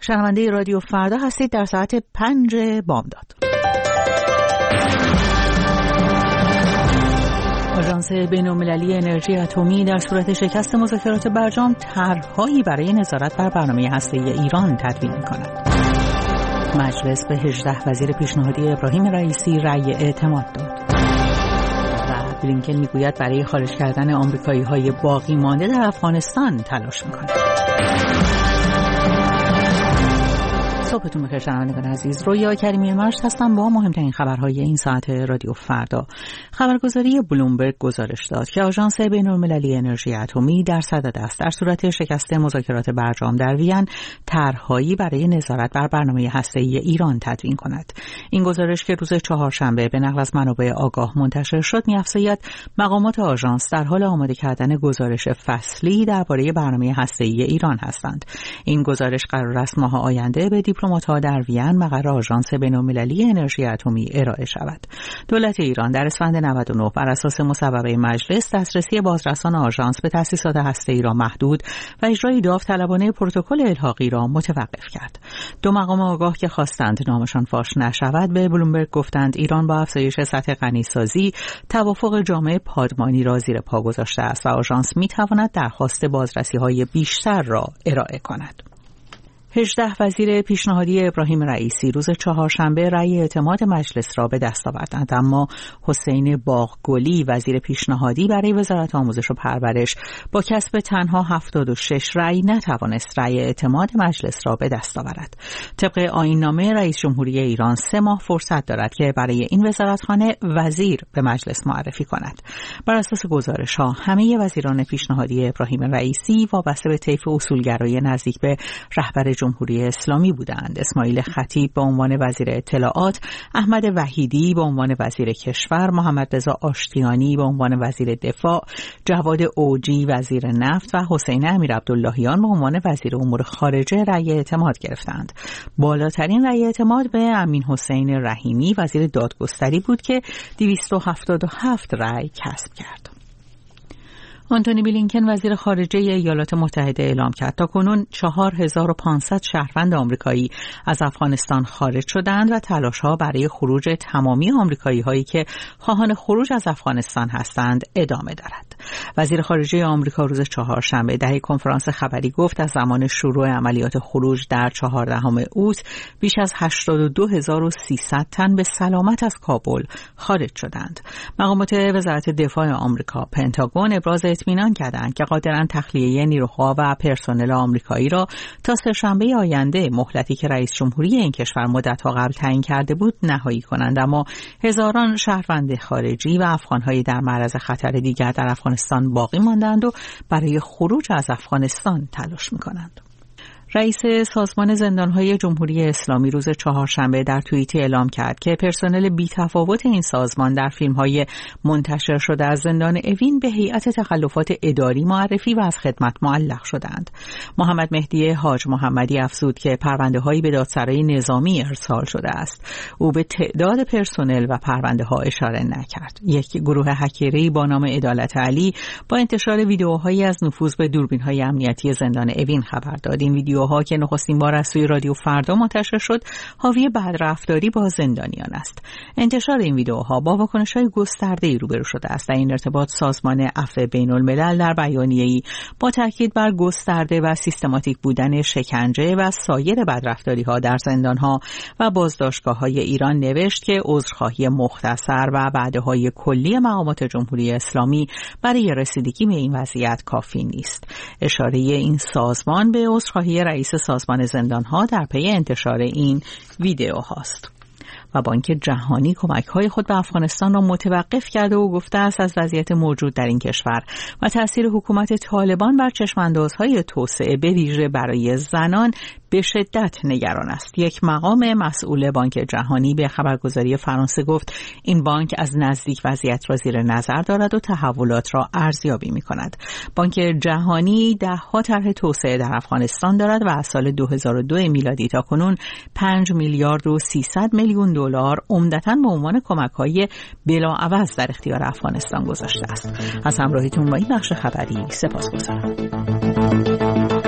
شنونده رادیو فردا هستید در ساعت 5 بامداد. آژانس بین‌المللی انرژی اتمی در صورت شکست مذاکرات برجام طرح‌هایی برای نظارت بر برنامه هسته‌ای ایران تدوین می‌کند. مجلس به 18 وزیر پیشنهادی ابراهیم رئیسی رأی اعتماد داد. و بلینکن میگوید برای خارج کردن آمریکایی‌های باقی مانده در افغانستان تلاش می‌کند. صبحتون بخیر شنوندگان عزیز. رویا کریمی مشت هستم با مهمترین خبرهای این ساعت رادیو فردا. خبرگزاری بلومبرگ گزارش داد که آژانس بین‌المللی انرژی اتمی در صدد است در صورت شکست مذاکرات برجام در وین طرح‌هایی برای نظارت بر برنامه هسته‌ای ایران تدوین کند. این گزارش که روز چهارشنبه به نقل از منابع آگاه منتشر شد می‌افزاید مقامات آژانس در حال آماده کردن گزارش فصلی درباره برنامه هسته‌ای ایران هستند. این گزارش قرار است ماه آینده به دیپلمات‌ها در وین مقر آژانس بین‌المللی انرژی اتمی ارائه شود. دولت ایران در اسفند 99 بر اساس مصوبه مجلس دسترسی بازرسان آژانس به تأسیسات هسته‌ای را محدود و اجرای داوطلبانه پروتکل الحاقی را متوقف کرد. دو مقام آگاه که خواستند نامشان فاش نشود به بلومبرگ گفتند ایران با افزایش سطح غنیسازی توافق جامعه پادمانی را زیر پا گذاشته است و آژانس می‌تواند درخواست بازرسی‌های بیشتر را ارائه کند. 18 وزیر پیشنهادی ابراهیم رئیسی روز چهارشنبه رأی اعتماد مجلس را به دست آوردند، اما حسین باغگلی وزیر پیشنهادی برای وزارت آموزش و پرورش با کسب تنها 76 رأی نتوانست رأی اعتماد مجلس را به دست آورد. طبق آیین‌نامه رئیس جمهوری ایران 3 ماه فرصت دارد که برای این وزارتخانه وزیر به مجلس معرفی کند. بر اساس گزارش‌ها همه وزیران پیشنهادی ابراهیم رئیسی وابسته به طیف اصولگرای نزدیک به رهبر جمهوری اسلامی بودند. اسماعیل خطیب به عنوان وزیر اطلاعات، احمد وحیدی به عنوان وزیر کشور، محمد رضا آشتیانی به عنوان وزیر دفاع، جواد اوجی وزیر نفت و حسین امیرعبداللهیان به عنوان وزیر امور خارجه رأی اعتماد گرفتند. بالاترین رأی اعتماد به امین حسین رحیمی وزیر دادگستری بود که 277 رأی کسب کرد. آنتونی بلینکن وزیر خارجه ایالات متحده اعلام کرد تاکنون 4500 شهروند آمریکایی از افغانستان خارج شدند و تلاش‌ها برای خروج تمامی آمریکایی‌هایی که خواهان خروج از افغانستان هستند ادامه دارد. وزیر خارجه آمریکا روز چهارشنبه در کنفرانس خبری گفت از زمان شروع عملیات خروج در 14 اوت بیش از 82300 تن به سلامت از کابل خارج شدند. مقامات وزارت دفاع آمریکا پنتاگون ابراز اطمینان کردند که قادرند تخلیه نیروها و پرسنل آمریکایی را تا سه‌شنبه آینده، مهلتی که رئیس جمهوری این کشور مدت‌ها قبل تعیین کرده بود، نهایی کنند، اما هزاران شهروند خارجی و افغان‌های در معرض خطر دیگر در افغانستان باقی ماندند و برای خروج از افغانستان تلاش می‌کنند. رئیس سازمان زندانهای جمهوری اسلامی روز چهارشنبه در توییتی اعلام کرد که پرسنل بی‌تفاوت این سازمان در فیلم‌های منتشر شده از زندان اوین به هیئت تخلفات اداری معرفی و از خدمت معلق شدند. محمد مهدی حاج محمدی افزود که پرونده‌هایی به دادسرای نظامی ارسال شده است. او به تعداد پرسنل و پرونده‌ها اشاره نکرد. یک گروه هکری با نام عدالت علی با انتشار ویدیوهایی از نفوذ به دوربین‌های امنیتی زندان اوین خبر داد. این ویدیوها که نخستین بار از سوی رادیو فردا منتشر شد حاوی بدرفتاری با زندانیان است. انتشار این ویدیوها با واکنش‌های گسترده‌ای روبرو شده است. در این ارتباط سازمان عفو بین‌الملل در بیانیه‌ای با تاکید بر گسترده و سیستماتیک بودن شکنجه و سایر بدرفتاری‌ها در زندان‌ها و بازداشتگاه‌های ایران نوشت که عذرخواهی مختصر و وعده‌های کلی مقامات جمهوری اسلامی برای رسیدگی به این وضعیت کافی نیست. اشاره این سازمان به عذرخواهی رئیس سازمان زندان‌ها در پی انتشار این ویدیو هاست. و بانک جهانی کمک‌های خود به افغانستان را متوقف کرده و گفته است از وضعیت موجود در این کشور و تأثیر حکومت طالبان بر چشم‌اندازهای توسعه به ویژه برای زنان به شدت نگران است. یک مقام مسئول بانک جهانی به خبرگزاری فرانسه گفت این بانک از نزدیک وضعیت را زیر نظر دارد و تحولات را ارزیابی می‌کند. بانک جهانی ده‌ها طرح توسعه در افغانستان دارد و از سال 2002 میلادی تا کنون 5 میلیارد و 300 میلیون دلار عمدتاً به عنوان کمک‌های بلاعوض در اختیار افغانستان گذاشته است. از همراهیتون با این بخش خبری سپاسگزارم.